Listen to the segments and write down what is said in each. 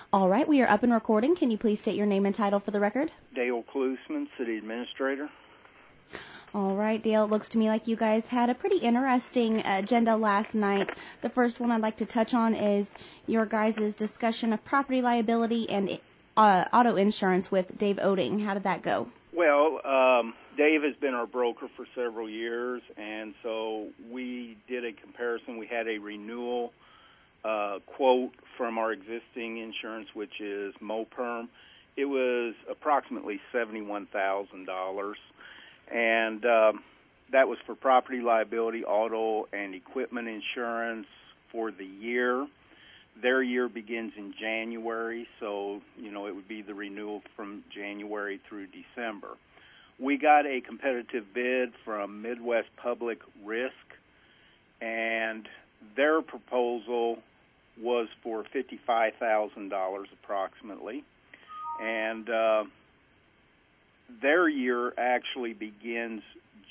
All right, we are up and recording. Can you please state your name and title for the record? Dale Klusman, City Administrator. All right, Dale, it looks to me like you guys had a pretty interesting agenda last night. The first one I'd like to touch on is your guys' discussion of property liability and auto insurance with Dave Oding. How did that go? Well, Dave has been our broker for several years, and so we did a comparison. We had a renewal quote from our existing insurance, which is MoPerm. It was approximately $71,000, and that was for property liability, auto, and equipment insurance for the year. Their year begins in January, so, it would be the renewal from January through December. We got a competitive bid from Midwest Public Risk, and their proposal was for $55,000 approximately. And their year actually begins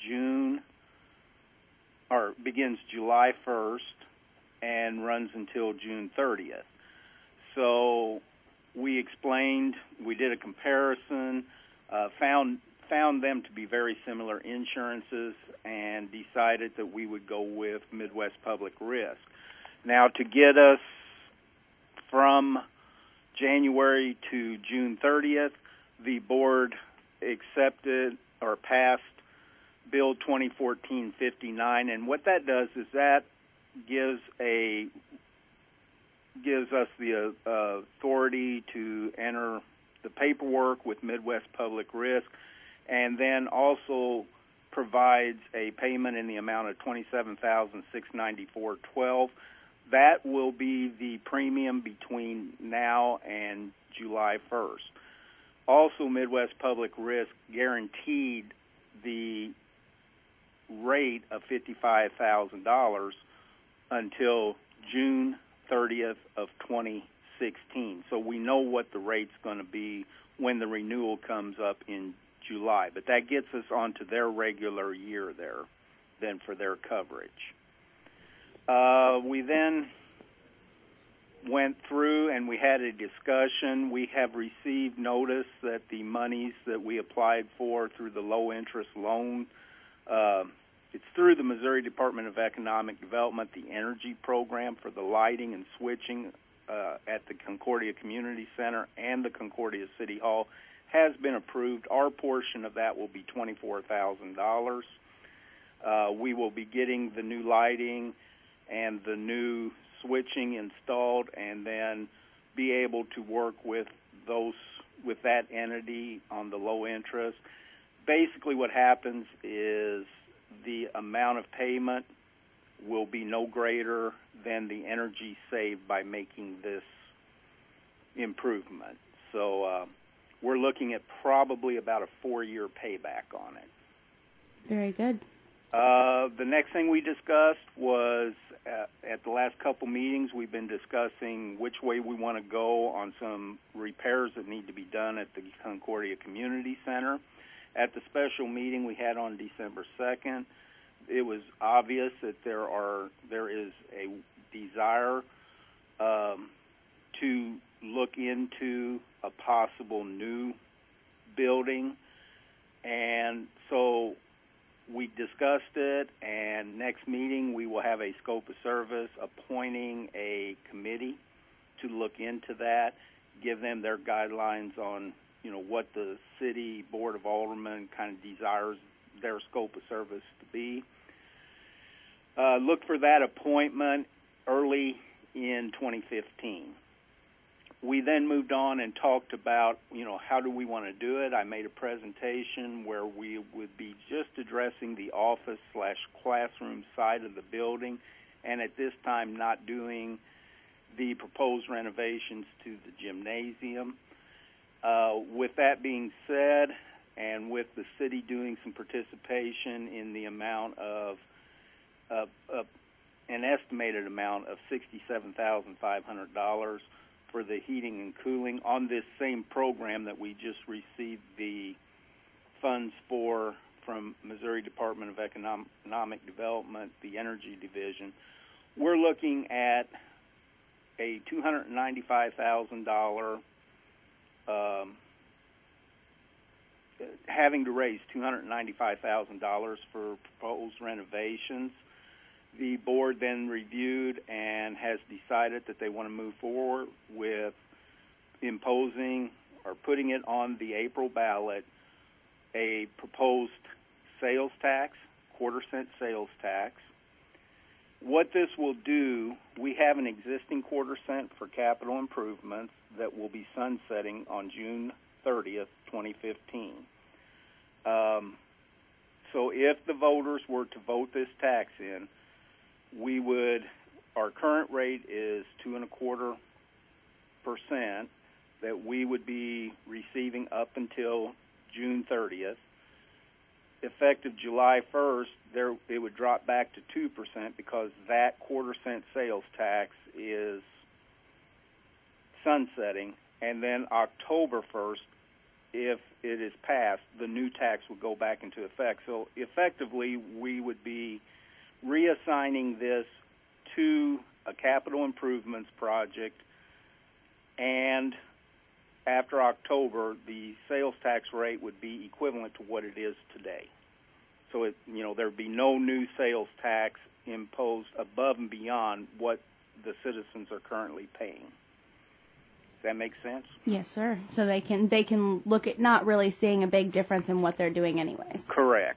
July 1st and runs until June 30th. So we explained, we did a comparison, found them to be very similar insurances, and decided that we would go with Midwest Public Risk. Now, to get us from January to June 30th, the board accepted or passed Bill 2014-59, and what that does is that gives us the authority to enter the paperwork with Midwest Public Risk, and then also provides a payment in the amount of $27,694.12. That will be the premium between now and July 1st. Also, Midwest Public Risk guaranteed the rate of $55,000 until June 30th of 2016. So we know what the rate's going to be when the renewal comes up in July. But that gets us onto their regular year there, then for their coverage. We then went through and we had a discussion. We have received notice that the monies that we applied for through the low-interest loan, it's through the Missouri Department of Economic Development, the energy program for the lighting and switching at the Concordia Community Center and the Concordia City Hall has been approved. Our portion of that will be $24,000. We will be getting the new lighting and the new switching installed, and then be able to work with that entity on the low interest. Basically what happens is the amount of payment will be no greater than the energy saved by making this improvement. So we're looking at probably about a 4-year payback on it. Very good. The next thing we discussed was at the last couple meetings, we've been discussing which way we want to go on some repairs that need to be done at the Concordia Community Center. At the special meeting we had on December 2nd, it was obvious that there is a desire to look into a possible new building, and so we discussed it, and next meeting we will have a scope of service appointing a committee to look into that, give them their guidelines on, what the city board of aldermen kind of desires their scope of service to be. Look for that appointment early in 2015. We then moved on and talked about, how do we want to do it. I made a presentation where we would be just addressing the office/classroom side of the building, and at this time not doing the proposed renovations to the gymnasium. With that being said, and with the city doing some participation in the amount of an estimated amount of $67,500 for the heating and cooling on this same program that we just received the funds for from Missouri Department of Economic Development, the Energy Division, we're looking at a $295,000, having to raise $295,000 for proposed renovations. The board then reviewed and has decided that they want to move forward with imposing or putting it on the April ballot a proposed sales tax, quarter-cent sales tax. What this will do, we have an existing quarter-cent for capital improvements that will be sunsetting on June 30th, 2015. So if the voters were to vote this tax in, our current rate is 2.25% that we would be receiving up until June 30th. Effective July 1st, it would drop back to 2% because that quarter-cent sales tax is sunsetting, and then October 1st, if it is passed, the new tax would go back into effect. So effectively, we would be reassigning this to a capital improvements project, and after October, the sales tax rate would be equivalent to what it is today. So there would be no new sales tax imposed above and beyond what the citizens are currently paying. Does that make sense? Yes, sir. So they can look at not really seeing a big difference in what they're doing anyways. Correct.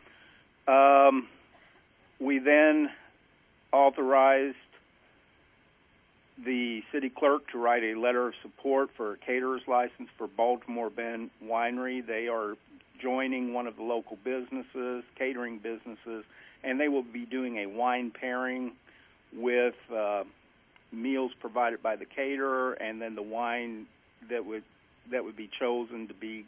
We then authorized the city clerk to write a letter of support for a caterer's license for Baltimore Bend Winery. They are joining one of the local businesses, catering businesses, and they will be doing a wine pairing with meals provided by the caterer, and then the wine that would be chosen to be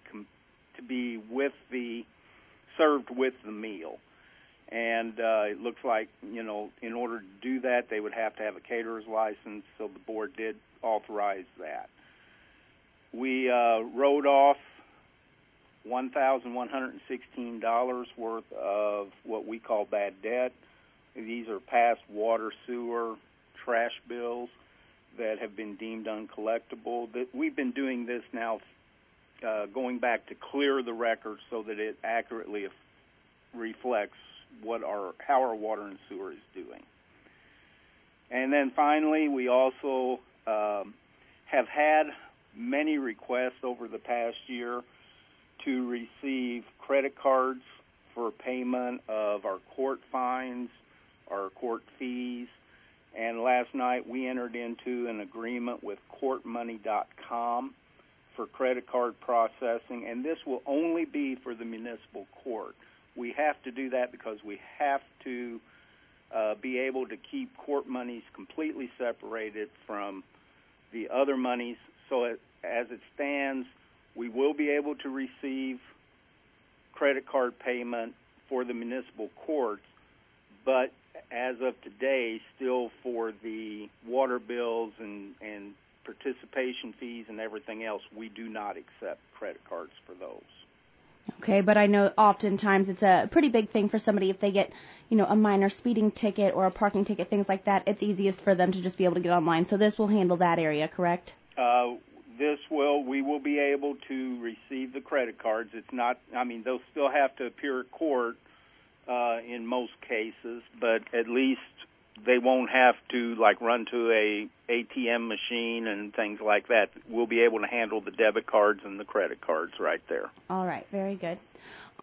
served with the meal. And it looks like, in order to do that, they would have to have a caterer's license, so the board did authorize that. We wrote off $1,116 worth of what we call bad debt. These are past water, sewer, trash bills that have been deemed uncollectible. We've been doing this now going back to clear the record so that it accurately reflects how our water and sewer is doing. And then finally, we also have had many requests over the past year to receive credit cards for payment of our court fines, our court fees, and last night we entered into an agreement with courtmoney.com for credit card processing, and this will only be for the municipal court. We have to do that because we have to be able to keep court monies completely separated from the other monies. So as it stands, we will be able to receive credit card payment for the municipal courts, but as of today, still for the water bills and participation fees and everything else, we do not accept credit cards for those. Okay, but I know oftentimes it's a pretty big thing for somebody if they get, a minor speeding ticket or a parking ticket, things like that. It's easiest for them to just be able to get online. So this will handle that area, correct? We will be able to receive the credit cards. It's not, they'll still have to appear at court in most cases, but at least they won't have to run to a ATM machine and things like that. We'll be able to handle the debit cards and the credit cards right there. All right, very good.